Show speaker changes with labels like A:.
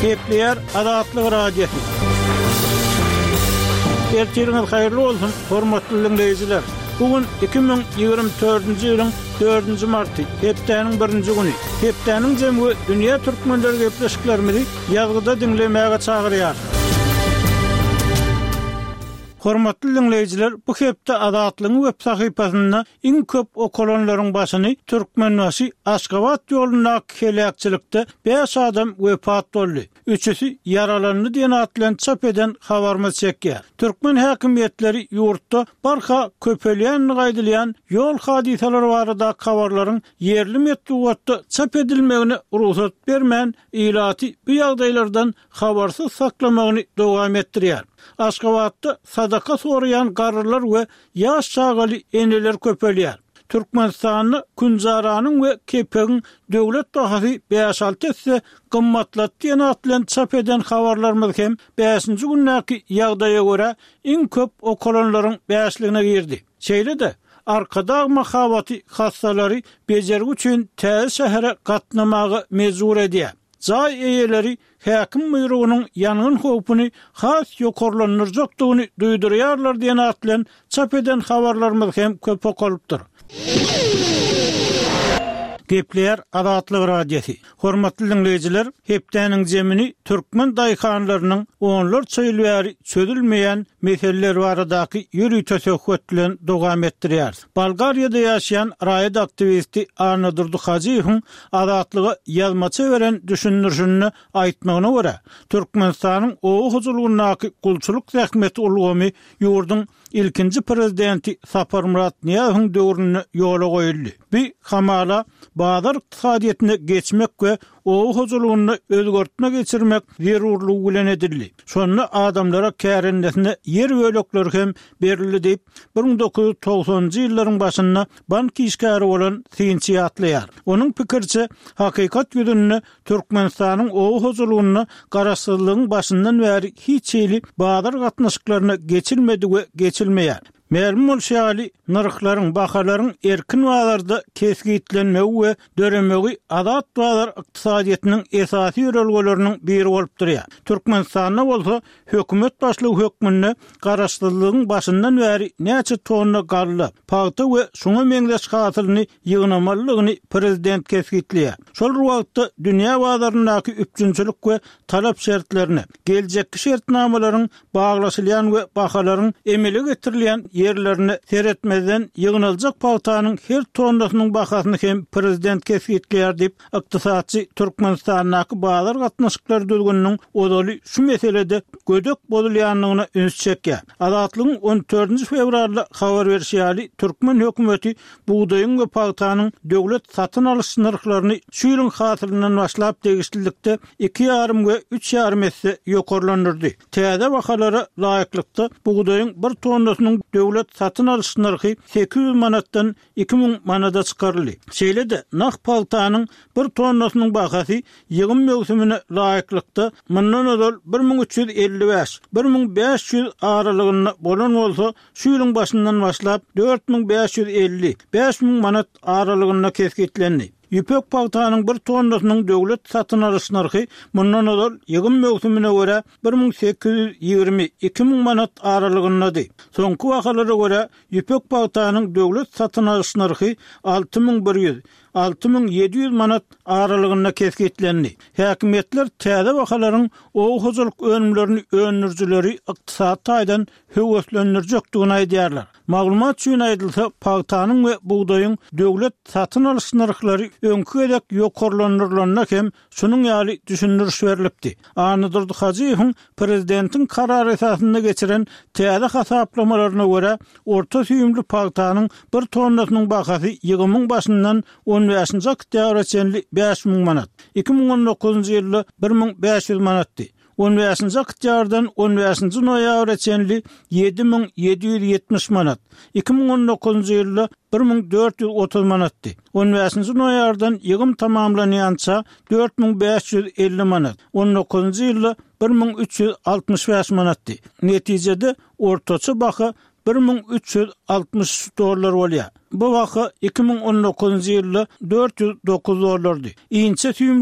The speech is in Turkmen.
A: Kepler Adatlyk radiosu. Ertiriniz hayırlı olsun, hormatly dinleyijiler. Bugün 2024-nji ýylyň 4-nji marty, hepdeniň 1-nji güni. Hepdeniň jemgy dünýä türkmenleri gepleşiklerimizi ýazgyda dinlemäge çagyrýar. Hormatly dinleyijiler, bu hepde Adatlyň web sahypasynda iň köp okulanlaryň başyny Türkmenbaşy Aşgabat ýoluna kelekçilikde 5 adam wepat boldy. Üçüsi yaralandy diýen atlan çap eden habarma çekýär. Türkmen häkimetleri ýurtda barha köpelýän gaýdylýan ýol hadisalary barada habarlaryň yerli metbuatda çap edilmegine ruhsat bermän ilaty bu ýagdaýlardan habarsyz saklamagyny dowam etdirýär. Aşgabatda sadaka sorayan garrylar we ýaş çagaly eneler köpelýär. Türkmenistanyň Kunjaranyň we Kepegiň döwlet bahasy 5-6 esse gymmatlatdy diýen atlan çap eden habarlarymyz hem 5-nji günnäki ýagdaýa görä iň köp okulanlaryň 5-ligine girdi. Şeýle-de arkada mahabaty hassalary bejergi üçin täze şähere gatnamagy mezur edýär. Zay eýeleri häkim myrugynyň ýanyň howpuny has ýokarlanyrjakdygyny duýdurýarlar diýen atlan çap eden habarlarymyz hem köp okalypdyr. Kepler Adatlyk radiosu. Hormatly dinleyijiler, hepdeniň jemini türkmen daýhanlarynyň onlar çöýülýäri çözülmeýän meseleler baradaky ýürüý töhfetlen dowam etdirýär. Bolgariýada ýaşaýan raýat aktivisti Arna Durduhajiýewiň adatlygy ýazmaça beren düşünürşünni aýtmagyna görä, Türkmenistanyň ow huzurlugynaky gulçuluk zähmeti ulgamy ýurdun ilkinji prezidenti Sapar Murat Niýazowyň döwrüne ýola goýuldy. Bu hamala bazar iqtisadiýatyny geçmek we ow huzurlugyny özgertme geçirmek zerurlugy bilen edildi. Şonu adamlara kärendesine yer bölekleri hem berildi diýip 1990-njy ýyllaryň başynda bank işgäri bolan Sinçi atlaýar. Onuň pikirçe hakykat ýüzünde Türkmenistanyň ow huzurlugyny garaşsyzlygyň başyndan bäri hiç ýyly bazar gatnaşyklaryna geçilmedi we geçilmeýär. Mermi bolşaly narhlaryň bahalaryň erkin wagtlarda kesgitlenmegi we döremegi adat bazar iqtisadiýatynyň esasy ýörelgelerini biri bolup durýar. Türkmenistanda bolsa hökümet başlygy hökmünde garaşsyzlygyň başyndan bäri näçe tonna garly, paýta we şoňa meňdeş hasylyny ýygnamalygyny prezident kesgitleýär. Şol wagtda dünýä bazaryndaky üpçünçilik we talap şertlerini, geljekki şertnamalaryň baglaşylýan we bahalaryň emele getirilýän yerlerini seyretmeden yığınılacak paýtanyň her tonnasynyň bahasyny hem prezident kesgitleýär diýip ykdysadçy Türkmenistanyň bazar gatnaşyklary dölgüniniň odaly şu meselede gödök bolýanlygyna üns çekýär. Adatlygyň 14 fevralda habar berýäli Türkmen hökümeti buğdaýyň we paýtanyň döwlet satyn alyş narhlaryny şu ýylyň hasylynyň başlap degişlilikde 2,5 we 3,5 esse ýokarlandyrdy. Täze bahalary laýyklykda buğdaýyň 1 tonnasynyň döwlet satyn alyş narhy 800 manatdan 2000 manata çykaryldy. Şeýle-de naq paýtanyň 1 tonnasynyň bahasy ýygym mövsümine laýyklykda mundan öňe 1355-1500 aralygynda bolan bolsa, şu ýylyň başyndan başlap 4550-5000 manat aralygynda kesgitlendi. Ýüpek paýtanyň 1 tonnasynyň döwlet satyn alyş narhy mundan öňe ýygym mövsümine görä 1820-2000 manat aralygyndady. Soňky wagtlara görä ýüpek paýtanyň döwlet satyn alyş narhy 6100-6700 manat aralygynda kesgitlendi. Häkimetler täze wagtlaryň ow huzurluk önümlerini önürjüleri ykdysat taýdan höweslendirjekdigini aýdýarlar. Maglumat üçin aýdylsa, paýtanyň we buğdaýyň döwlet satyn alyş narhlary öňkü edek ýokarlandyrylanyna hem şunyň ýaly düşündürüş berilipdi. Arna Durduhajiýewiň prezidentiň karary esasynda geçiren täze hasaplamalarına görä orta süýümli paýtanyň 1 tonnasynyň bahasy ýygymyň başyndan 15-nji oktýabra çenli 5000 manat. 2019-njy ýylda 1500 manatdy. 15-nji oktýabrdan 15-nji noýabra çenli 7770 manat. 2019-njy ýylda 1430 manatdy. 15-nji noýabrdan ýygym tamamlanýança 4550 manat. 19-njy ýylda 1365 manatdy. Netijede ortaça baha $1360 bolýar. Bu wagt 2019-njy ýylda $409 boldy. Iňçe